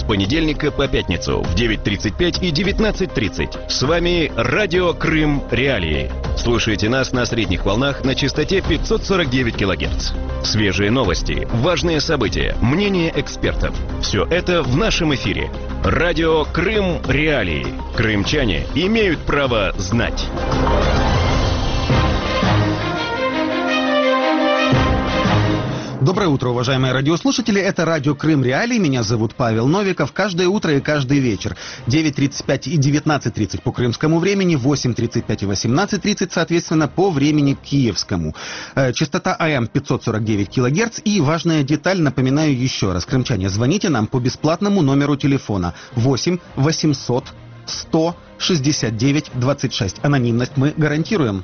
понедельника по пятницу в 9:35 и 19:30. С вами Радио Крым Реалии. Слушайте нас на средних волнах на частоте 549 кГц. Свежие новости, важные события, мнения экспертов. Все это в нашем эфире. Радио Крым Реалии. Крымчане имеют право знать. Доброе утро, уважаемые радиослушатели. Это радио Крым Реалии. Меня зовут Павел Новиков. Каждое утро и каждый вечер. 9:35 и 19:30 по крымскому времени, 8:35 и 18:30, соответственно, по времени киевскому. Частота АМ 549 кГц. И важная деталь, напоминаю еще раз. Крымчане, звоните нам по бесплатному номеру телефона 8 800 100 69 26. Анонимность мы гарантируем.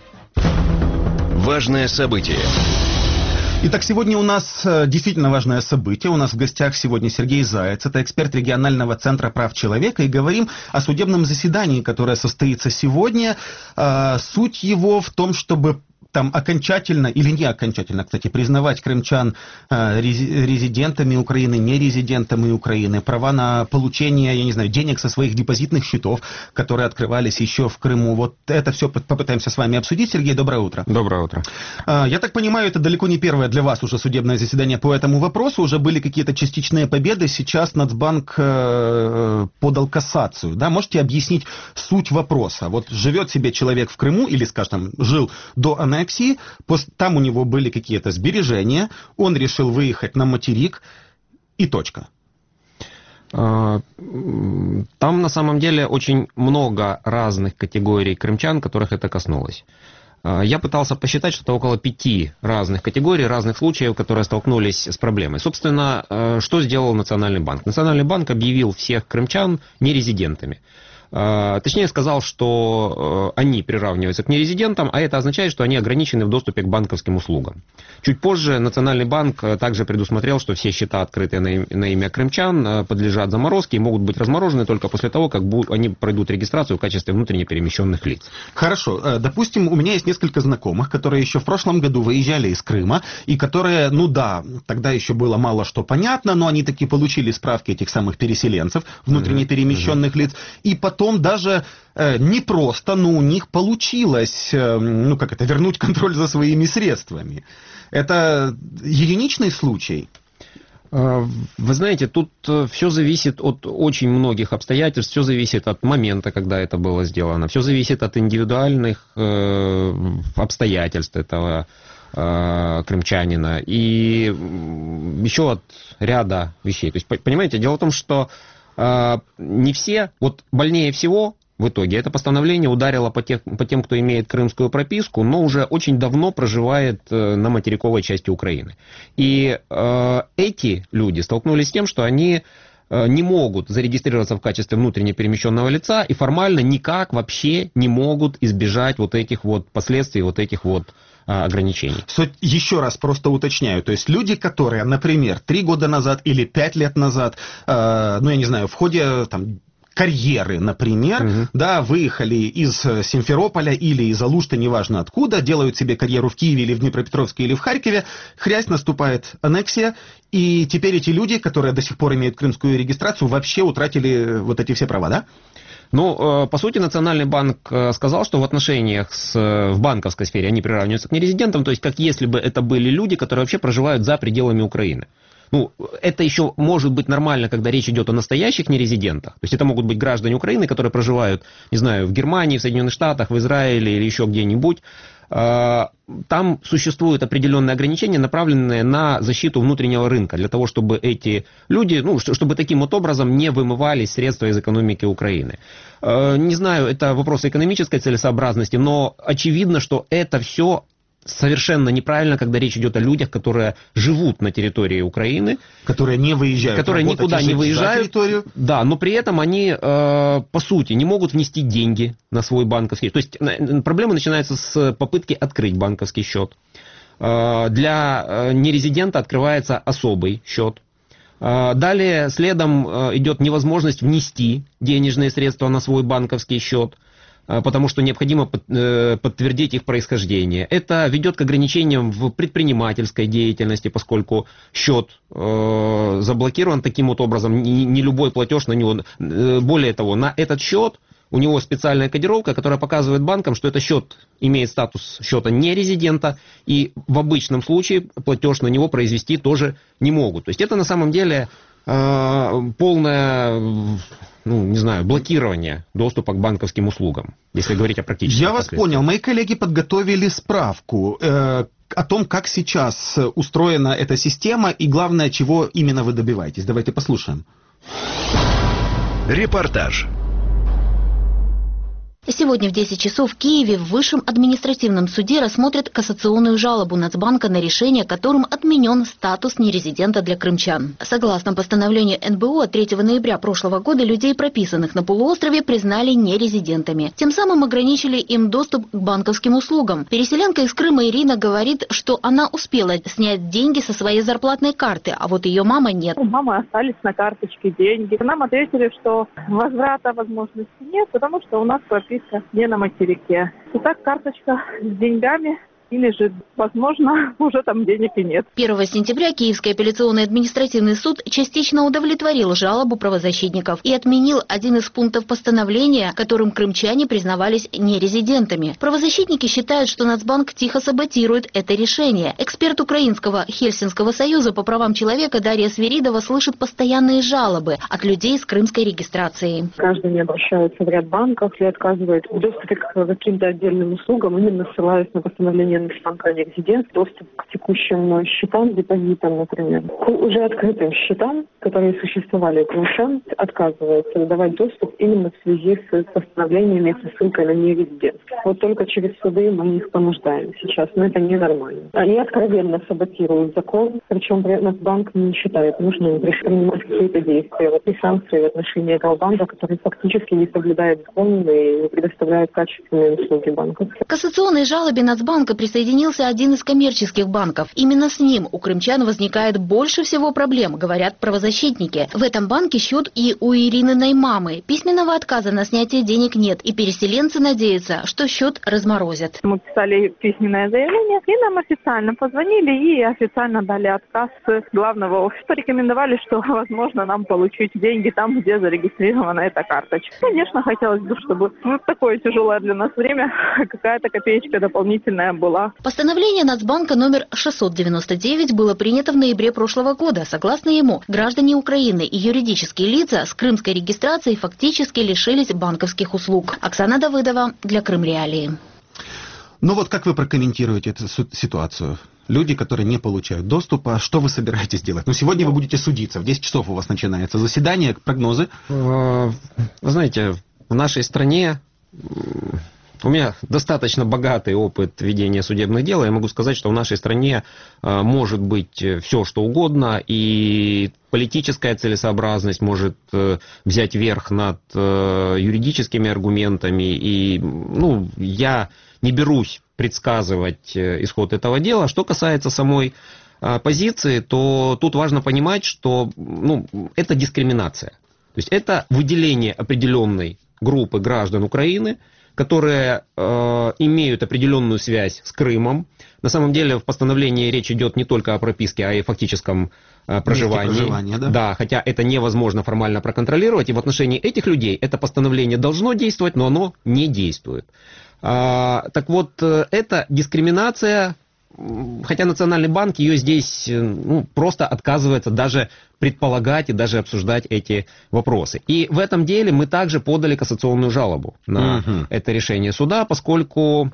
Важное событие. Итак, сегодня у нас действительно важное событие. У нас в гостях сегодня Сергей Заяц, это эксперт регионального центра прав человека. И говорим о судебном заседании, которое состоится сегодня. Суть его в том, чтобы там окончательно или не окончательно, кстати, признавать крымчан резидентами Украины, нерезидентами Украины, права на получение, я не знаю, денег со своих депозитных счетов, которые открывались еще в Крыму. Вот это все попытаемся с вами обсудить. Сергей, доброе утро. Доброе утро. Я так понимаю, это далеко не первое для вас уже судебное заседание по этому вопросу. Уже были какие-то частичные победы. Сейчас Нацбанк подал кассацию. Да? Можете объяснить суть вопроса? Вот живет себе человек в Крыму или, скажем, жил до аннексии, там у него были какие-то сбережения, он решил выехать на материк и точка. Там на самом деле очень много разных категорий крымчан, которых это коснулось. Я пытался посчитать, что это около 5 разных категорий, разных случаев, которые столкнулись с проблемой. Собственно, что сделал Национальный банк? Национальный банк объявил всех крымчан нерезидентами. Точнее сказал, что они приравниваются к нерезидентам, а это означает, что они ограничены в доступе к банковским услугам. Чуть позже Национальный банк также предусмотрел, что все счета, открытые на имя крымчан, подлежат заморозке и могут быть разморожены только после того, как они пройдут регистрацию в качестве внутренне перемещенных лиц. Хорошо. Допустим, у меня есть несколько знакомых, которые еще в прошлом году выезжали из Крыма, и которые, ну да, тогда еще было мало что понятно, но они таки получили справки этих самых переселенцев, внутренне перемещенных лиц, и потом даже непросто, но у них получилось, вернуть контроль за своими средствами. Это единичный случай? Вы знаете, тут все зависит от очень многих обстоятельств, все зависит от момента, когда это было сделано, все зависит от индивидуальных обстоятельств этого крымчанина и еще от ряда вещей. То есть, понимаете, дело в том, что не все, вот больнее всего в итоге это постановление ударило по тем, кто имеет крымскую прописку, но уже очень давно проживает на материковой части Украины. И эти люди столкнулись с тем, что они не могут зарегистрироваться в качестве внутренне перемещенного лица и формально никак вообще не могут избежать вот этих вот последствий, вот этих вот ограничений. Еще раз просто уточняю. То есть люди, которые, например, 3 года назад или 5 лет назад, в ходе карьеры, например, выехали из Симферополя или из Алушты, неважно откуда, делают себе карьеру в Киеве или в Днепропетровске или в Харькове, хрясь, наступает аннексия, и теперь эти люди, которые до сих пор имеют крымскую регистрацию, вообще утратили вот эти все права, да? Ну, по сути, Национальный банк сказал, что в отношениях в банковской сфере они приравниваются к нерезидентам, то есть как если бы это были люди, которые вообще проживают за пределами Украины. Ну, это еще может быть нормально, когда речь идет о настоящих нерезидентах. То есть это могут быть граждане Украины, которые проживают, не знаю, в Германии, в Соединенных Штатах, в Израиле или еще где-нибудь. Там существуют определенные ограничения, направленные на защиту внутреннего рынка, для того, чтобы эти люди, чтобы таким вот образом не вымывались средства из экономики Украины. Не знаю, это вопрос экономической целесообразности, но очевидно, что это все совершенно неправильно, когда речь идет о людях, которые живут на территории Украины. Которые не выезжают. Которые никуда не выезжают. Да, но при этом они, по сути, не могут внести деньги на свой банковский счет. То есть проблема начинается с попытки открыть банковский счет. Для нерезидента открывается особый счет. Далее следом идет невозможность внести денежные средства на свой банковский счет. потому что необходимо подтвердить их происхождение. Это ведет к ограничениям в предпринимательской деятельности, поскольку счет заблокирован таким вот образом, не любой платеж на него. Более того, на этот счет у него специальная кодировка, которая показывает банкам, что этот счет имеет статус счета нерезидента, и в обычном случае платеж на него произвести тоже не могут. То есть это на самом деле полное, блокирование доступа к банковским услугам, если говорить о практических Я вас понял. Мои коллеги подготовили справку о том, как сейчас устроена эта система и, главное, чего именно вы добиваетесь. Давайте послушаем. Репортаж. Сегодня в 10 часов в Киеве в Высшем административном суде рассмотрят кассационную жалобу Нацбанка на решение, которым отменен статус нерезидента для крымчан. Согласно постановлению НБУ от 3 ноября прошлого года людей, прописанных на полуострове, признали нерезидентами. Тем самым ограничили им доступ к банковским услугам. Переселенка из Крыма Ирина говорит, что она успела снять деньги со своей зарплатной карты, а вот ее мама нет. У мамы остались на карточке деньги. Нам ответили, что возврата возможности нет, потому что у нас прописка не на материке. Итак, карточка с деньгами или же, возможно, уже там денег и нет. 1 сентября Киевский апелляционный административный суд частично удовлетворил жалобу правозащитников и отменил один из пунктов постановления, которым крымчане признавались нерезидентами. Правозащитники считают, что Нацбанк тихо саботирует это решение. Эксперт Украинского Хельсинского союза по правам человека Дарья Свиридова слышит постоянные жалобы от людей с крымской регистрацией. Граждане обращаются в ряд банков и отказывают в доступе к каким-то отдельным услугам, именно ссылаясь на постановление Нацбанка о нерезидентстве, доступ к текущим счетам, депозитам, например. К уже открытым счетам, которые существовали у крымчан, отказываются давать доступ именно в связи с постановлениями со ссылкой на нерезидентство. Вот только через суды мы их понуждаем сейчас, но это ненормально. Они откровенно саботируют закон, причем Нацбанк не считает нужным принимать какие-то действия. Вот и санкции в отношении этого банка, который фактически не соблюдает закон и не предоставляет качественные услуги банков. К кассационной жалобе Нацбанка присоединился один из коммерческих банков. Именно с ним у крымчан возникает больше всего проблем, говорят правозащитники. В этом банке счет и у Ирининой мамы. Письменного отказа на снятие денег нет, и переселенцы надеются, что счет разморозят. Мы писали письменное заявление, и нам официально позвонили и официально дали отказ с главного офиса. Рекомендовали, что возможно нам получить деньги там, где зарегистрирована эта карточка. Конечно, хотелось бы, чтобы такое тяжелое для нас время какая-то копеечка дополнительная была. Постановление Нацбанка номер 699 было принято в ноябре прошлого года. Согласно ему, граждане Украины и юридические лица с крымской регистрацией фактически лишились банковских услуг. Оксана Давыдова для Крым Реалии. Ну вот как вы прокомментируете эту ситуацию? Люди, которые не получают доступа, что вы собираетесь делать? Сегодня вы будете судиться, в 10 часов у вас начинается заседание, прогнозы? Вы знаете, в нашей стране... У меня достаточно богатый опыт ведения судебных дел. Я могу сказать, что в нашей стране может быть все, что угодно, и политическая целесообразность может взять верх над юридическими аргументами. И я не берусь предсказывать исход этого дела. Что касается самой позиции, то тут важно понимать, что это дискриминация. То есть это выделение определенной группы граждан Украины, которые имеют определенную связь с Крымом. На самом деле в постановлении речь идет не только о прописке, а и о фактическом проживании. Да, хотя это невозможно формально проконтролировать. И в отношении этих людей это постановление должно действовать, но оно не действует. Так вот, это дискриминация, хотя Национальный банк ее здесь просто отказывается даже предполагать и даже обсуждать эти вопросы. И в этом деле мы также подали кассационную жалобу на это решение суда, поскольку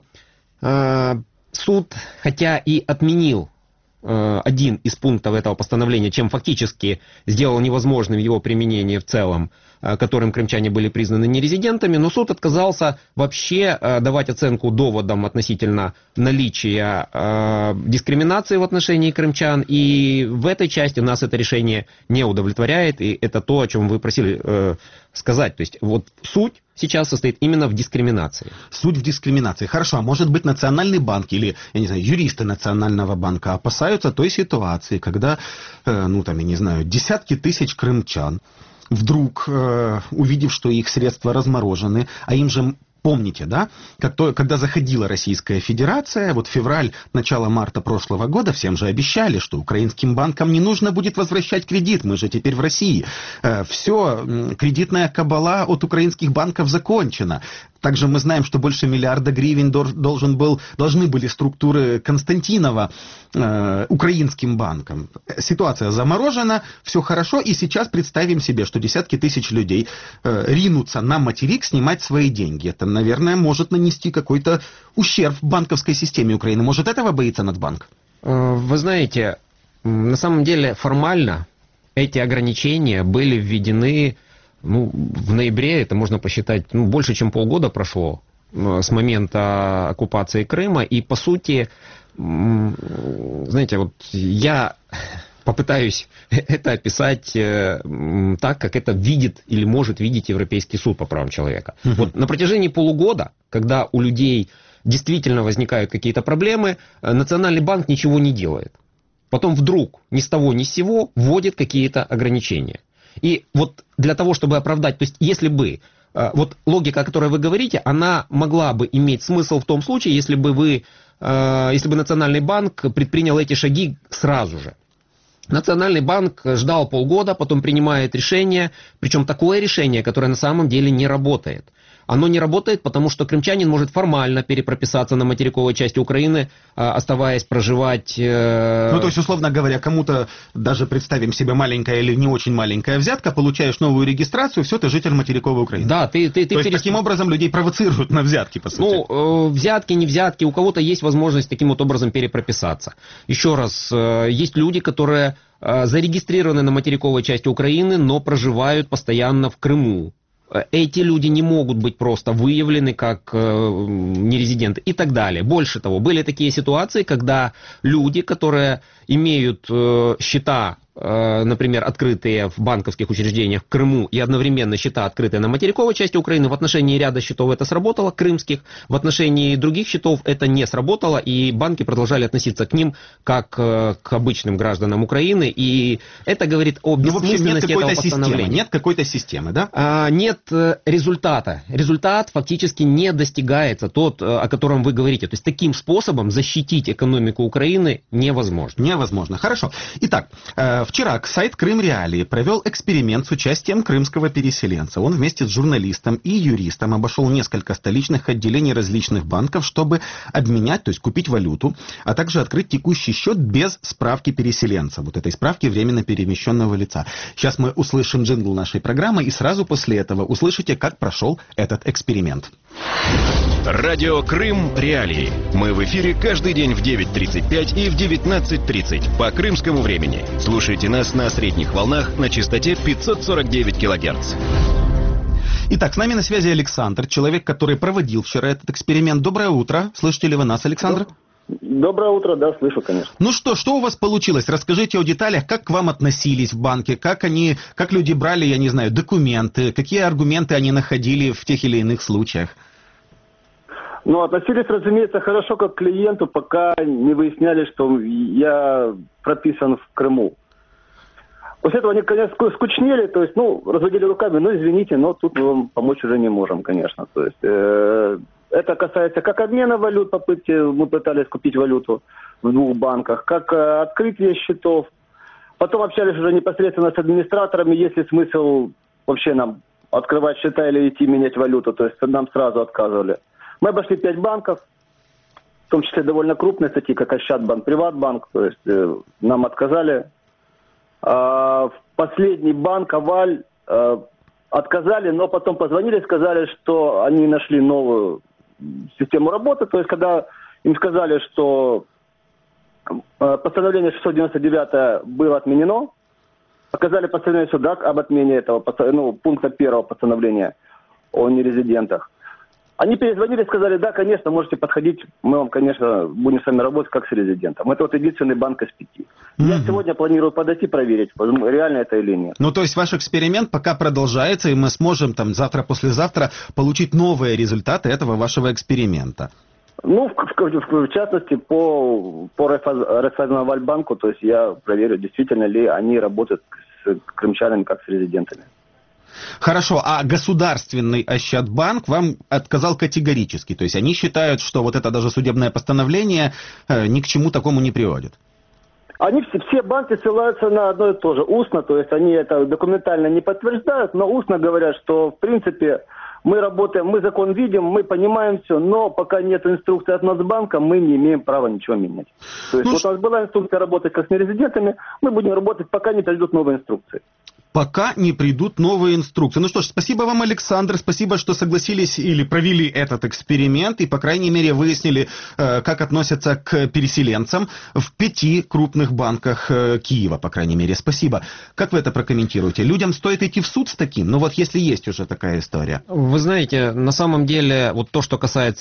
суд, хотя и отменил один из пунктов этого постановления, чем фактически сделал невозможным его применение в целом, которым крымчане были признаны нерезидентами, но суд отказался вообще давать оценку доводам относительно наличия дискриминации в отношении крымчан, и в этой части нас это решение не удовлетворяет, и это то, о чем вы просили сказать. То есть вот суть сейчас состоит именно в дискриминации. Суть в дискриминации. Хорошо, а может быть Национальный банк или, я не знаю, юристы Национального банка опасаются той ситуации, когда, десятки тысяч крымчан вдруг, увидев, что их средства разморожены, а им же помните, да, когда заходила Российская Федерация, вот февраль, начало марта прошлого года, всем же обещали, что украинским банкам не нужно будет возвращать кредит, мы же теперь в России. Все, кредитная кабала от украинских банков закончена. Также мы знаем, что больше миллиарда гривен должны были структуры Константинова украинским банкам. Ситуация заморожена, все хорошо, и сейчас представим себе, что десятки тысяч людей ринутся на материк снимать свои деньги. Это, наверное, может нанести какой-то ущерб банковской системе Украины. Может, этого боится Нацбанк? Вы знаете, на самом деле формально эти ограничения были введены в ноябре, это можно посчитать, больше чем полгода прошло с момента оккупации Крыма, и по сути, знаете, вот я попытаюсь это описать так, как это видит или может видеть Европейский суд по правам человека. Вот на протяжении полугода, когда у людей действительно возникают какие-то проблемы, Национальный банк ничего не делает. Потом вдруг ни с того ни с сего вводит какие-то ограничения. И вот для того, чтобы оправдать, то есть если бы, вот логика, о которой вы говорите, она могла бы иметь смысл в том случае, если бы Национальный банк предпринял эти шаги сразу же. Национальный банк ждал полгода, потом принимает решение, причем такое решение, которое на самом деле не работает. Оно не работает, потому что крымчанин может формально перепрописаться на материковой части Украины, оставаясь проживать... Ну, то есть, условно говоря, кому-то, даже представим себе, маленькая или не очень маленькая взятка, получаешь новую регистрацию, все, ты житель материковой Украины. Да, то есть, таким образом людей провоцируют на взятки, по сути. Ну, взятки, не взятки, у кого-то есть возможность таким вот образом перепрописаться. Еще раз, есть люди, которые зарегистрированы на материковой части Украины, но проживают постоянно в Крыму. Эти люди не могут быть просто выявлены как нерезиденты и так далее. Больше того, были такие ситуации, когда люди, которые имеют счета, например, открытые в банковских учреждениях в Крыму и одновременно счета, открытые на материковой части Украины, в отношении ряда счетов это сработало, крымских, в отношении других счетов это не сработало, и банки продолжали относиться к ним как к обычным гражданам Украины, и это говорит о бессмысленности этого постановления. Нет какой-то системы, да? Нет результата. Результат фактически не достигается, тот, о котором вы говорите. То есть таким способом защитить экономику Украины невозможно. Невозможно. Хорошо. Итак, вчера сайт Крым Реалии провел эксперимент с участием крымского переселенца. Он вместе с журналистом и юристом обошел несколько столичных отделений различных банков, чтобы обменять, то есть купить валюту, а также открыть текущий счет без справки переселенца, вот этой справки временно перемещенного лица. Сейчас мы услышим джингл нашей программы, и сразу после этого услышите, как прошел этот эксперимент. Радио Крым Реалии. Мы в эфире каждый день в 9:35 и в 19:30 по крымскому времени. Слушайте нас на средних волнах на частоте 549 кГц. Итак, с нами на связи Александр, человек, который проводил вчера этот эксперимент. Доброе утро. Слышите ли вы нас, Александр? Доброе утро, да, слышу, конечно. Ну что у вас получилось? Расскажите о деталях, как к вам относились в банке, как люди брали, я не знаю, документы, какие аргументы они находили в тех или иных случаях? Ну, относились, разумеется, хорошо как к клиенту, пока не выясняли, что я прописан в Крыму. После этого они, конечно, скучнели, то есть, разводили руками, извините, но тут мы вам помочь уже не можем, конечно. То есть, это касается как обмена валют, мы пытались купить валюту в двух банках, как открытие счетов. Потом общались уже непосредственно с администраторами, есть ли смысл вообще нам открывать счета или идти менять валюту, то есть нам сразу отказывали. Мы обошли 5 банков, в том числе довольно крупные, такие как Ощадбанк, Приватбанк, то есть нам отказали. В последний банк Аваль отказали, но потом позвонили, сказали, что они нашли новую систему работы, то есть когда им сказали, что постановление 699 было отменено, показали постановление суда об отмене этого пункта 1 постановления о нерезидентах. Они перезвонили и сказали, да, конечно, можете подходить, мы вам, конечно, будем с вами работать как с резидентом. Это вот единственный банк из 5. Я сегодня планирую подойти проверить, реально это или нет. Ну, то есть ваш эксперимент пока продолжается, и мы сможем завтра-послезавтра получить новые результаты этого вашего эксперимента. В частности, по Райффайзенбанку, то есть я проверю, действительно ли они работают с крымчанами как с резидентами. Хорошо, а государственный Ощадбанк вам отказал категорически. То есть они считают, что вот это даже судебное постановление ни к чему такому не приводит. Они все банки ссылаются на одно и то же, устно, то есть они это документально не подтверждают, но устно говорят, что в принципе мы работаем, мы закон видим, мы понимаем все, но пока нет инструкции от Нацбанка, мы не имеем права ничего менять. То есть вот у нас была инструкция работать как с нерезидентами, мы будем работать, пока не придут новые инструкции. Пока не придут новые инструкции. Ну что ж, спасибо вам, Александр, спасибо, что согласились или провели этот эксперимент и, по крайней мере, выяснили, как относятся к переселенцам в 5 крупных банках Киева, по крайней мере. Спасибо. Как вы это прокомментируете? Людям стоит идти в суд с таким? Ну вот если есть уже такая история. Вы знаете, на самом деле, вот то, что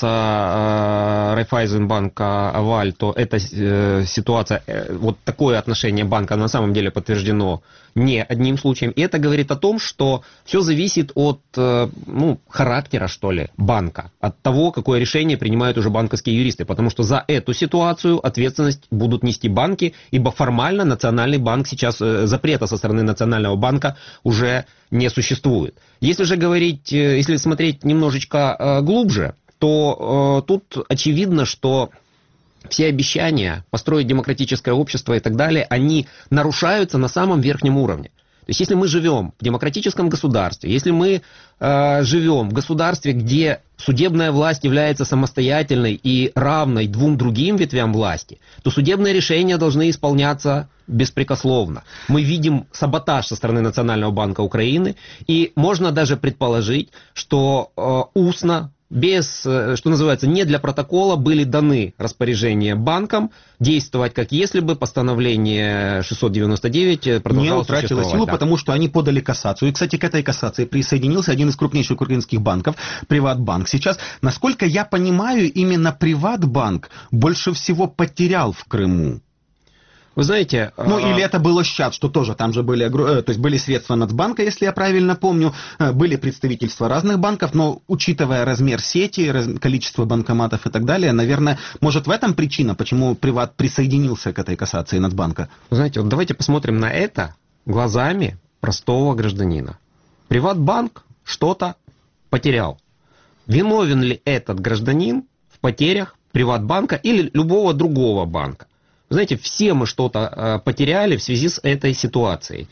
касается Райффайзенбанка Аваль, то эта ситуация, вот такое отношение банка на самом деле подтверждено не одним случаем. И это говорит о том, что все зависит от характера, что ли, банка. От того, какое решение принимают уже банковские юристы. Потому что за эту ситуацию ответственность будут нести банки, ибо формально Национальный банк сейчас, запрета со стороны Национального банка уже не существует. Если же говорить, если смотреть немножечко глубже, то тут очевидно, что все обещания построить демократическое общество и так далее, они нарушаются на самом верхнем уровне. То есть если мы живем в демократическом государстве, если мы живем в государстве, где судебная власть является самостоятельной и равной 2 другим ветвям власти, то судебные решения должны исполняться беспрекословно. Мы видим саботаж со стороны Национального банка Украины, и можно даже предположить, что устно, без, что называется, не для протокола были даны распоряжения банкам действовать, как если бы постановление 699 продолжало существовать. Не утратило силу, да. Потому что они подали кассацию. И, кстати, к этой кассации присоединился один из крупнейших украинских банков, Приватбанк. Сейчас, насколько я понимаю, именно Приватбанк больше всего потерял в Крыму. Вы знаете... или это был Ощад, что тоже там же были, то есть были средства Нацбанка, если я правильно помню, были представительства разных банков, но учитывая размер сети, количество банкоматов и так далее, наверное, может в этом причина, почему Приват присоединился к этой кассации Нацбанка? Вы знаете, вот давайте посмотрим на это глазами простого гражданина. Приватбанк что-то потерял. Виновен ли этот гражданин в потерях Приватбанка или любого другого банка? Знаете, все мы что-то потеряли в связи с этой ситуацией.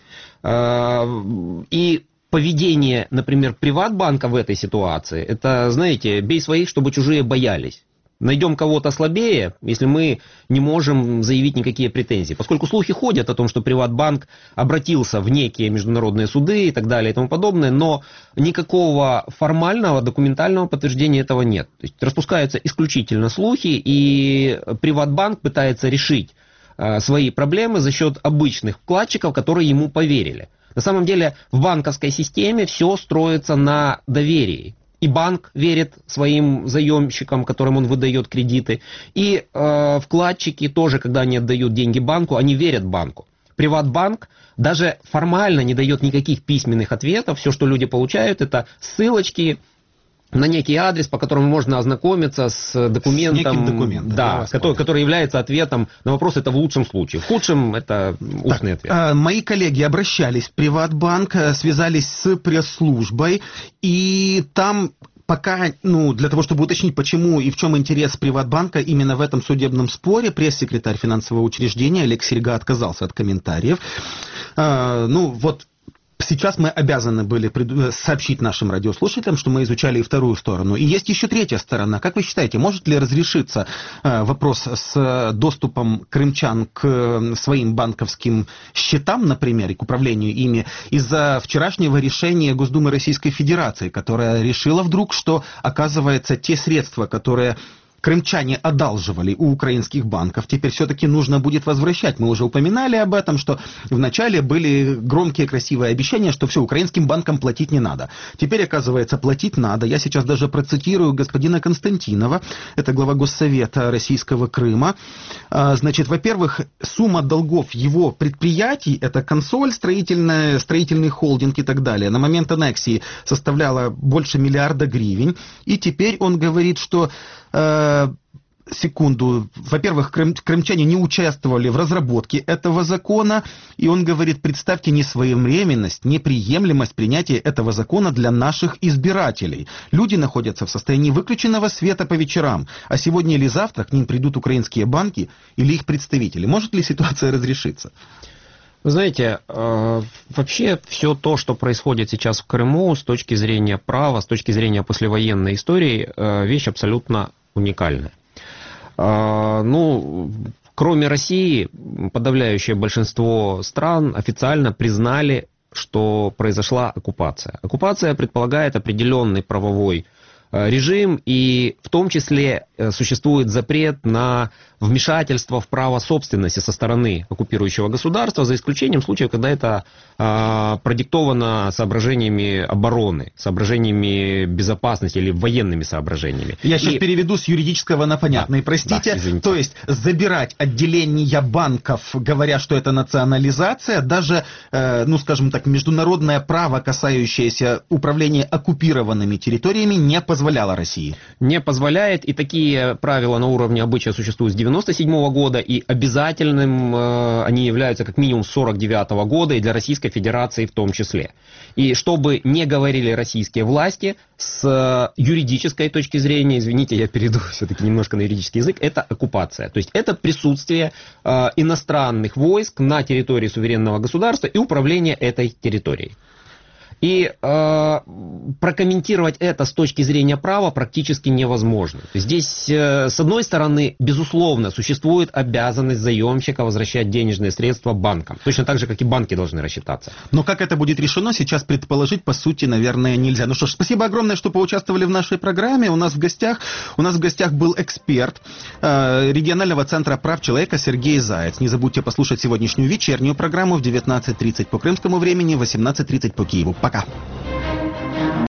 И поведение, например, Приватбанка в этой ситуации, это, знаете, бей своих, чтобы чужие боялись. Найдем кого-то слабее, если мы не можем заявить никакие претензии. Поскольку слухи ходят о том, что Приватбанк обратился в некие международные суды и так далее и тому подобное, но никакого формального, документального подтверждения этого нет. То есть распускаются исключительно слухи, и Приватбанк пытается решить свои проблемы за счет обычных вкладчиков, которые ему поверили. На самом деле в банковской системе все строится на доверии. И банк верит своим заемщикам, которым он выдает кредиты. И вкладчики тоже, когда они отдают деньги банку, они верят банку. Приватбанк даже формально не дает никаких письменных ответов. Все, что люди получают, это ссылочки на некий адрес, по которому можно ознакомиться с документом, который является ответом на вопрос. Это в лучшем случае. В худшем это устный ответ. Мои коллеги обращались в Приватбанк, связались с пресс-службой, и там пока, для того, чтобы уточнить, почему и в чем интерес Приватбанка именно в этом судебном споре, пресс-секретарь финансового учреждения Олег Серьга отказался от комментариев. Сейчас мы обязаны были сообщить нашим радиослушателям, что мы изучали и вторую сторону. И есть еще третья сторона. Как вы считаете, может ли разрешиться вопрос с доступом крымчан к своим банковским счетам, например, и к управлению ими, из-за вчерашнего решения Госдумы Российской Федерации, которая решила вдруг, что, оказывается, те средства, которые крымчане одалживали у украинских банков, теперь все-таки нужно будет возвращать. Мы уже упоминали об этом, что вначале были громкие красивые обещания, что все, украинским банкам платить не надо. Теперь, оказывается, платить надо. Я сейчас даже процитирую господина Константинова, это глава Госсовета Российского Крыма. Значит, во-первых, сумма долгов его предприятий, это консоль, строительный холдинг и так далее, на момент аннексии составляла больше 1 миллиарда гривен. И теперь он говорит, что секунду. Во-первых, крымчане не участвовали в разработке этого закона, и он говорит, представьте несвоевременность, неприемлемость принятия этого закона для наших избирателей. Люди находятся в состоянии выключенного света по вечерам, а сегодня или завтра к ним придут украинские банки или их представители. Может ли ситуация разрешиться? Вы знаете, вообще все то, что происходит сейчас в Крыму с точки зрения права, с точки зрения послевоенной истории, вещь абсолютно уникальная. Ну, кроме России, подавляющее большинство стран официально признали, что произошла оккупация. Оккупация предполагает определенный правовой режим, и в том числе существует запрет на вмешательство в право собственности со стороны оккупирующего государства, за исключением случаев, когда это продиктовано соображениями обороны, соображениями безопасности или военными соображениями. Я сейчас переведу с юридического на понятное. Да, простите, да, то есть забирать отделения банков, говоря, что это национализация, даже, ну скажем так, международное право, касающееся управления оккупированными территориями, не позволяло России. Не позволяет, и такие правила на уровне обычая существуют с 1997 года, и обязательным они являются как минимум с 1949 года, и для Российской Федерации в том числе. И чтобы не говорили российские власти, с юридической точки зрения, извините, я перейду все-таки немножко на юридический язык, это оккупация. То есть это присутствие иностранных войск на территории суверенного государства и управление этой территорией. И прокомментировать это с точки зрения права практически невозможно. Здесь, с одной стороны, безусловно, существует обязанность заемщика возвращать денежные средства банкам. Точно так же, как и банки должны рассчитаться. Но как это будет решено, сейчас предположить, по сути, наверное, нельзя. Ну что ж, спасибо огромное, что поучаствовали в нашей программе. У нас в гостях был эксперт регионального центра прав человека Сергей Заяц. Не забудьте послушать сегодняшнюю вечернюю программу в 19:30 по крымскому времени, 18:30 по Киеву. Пока.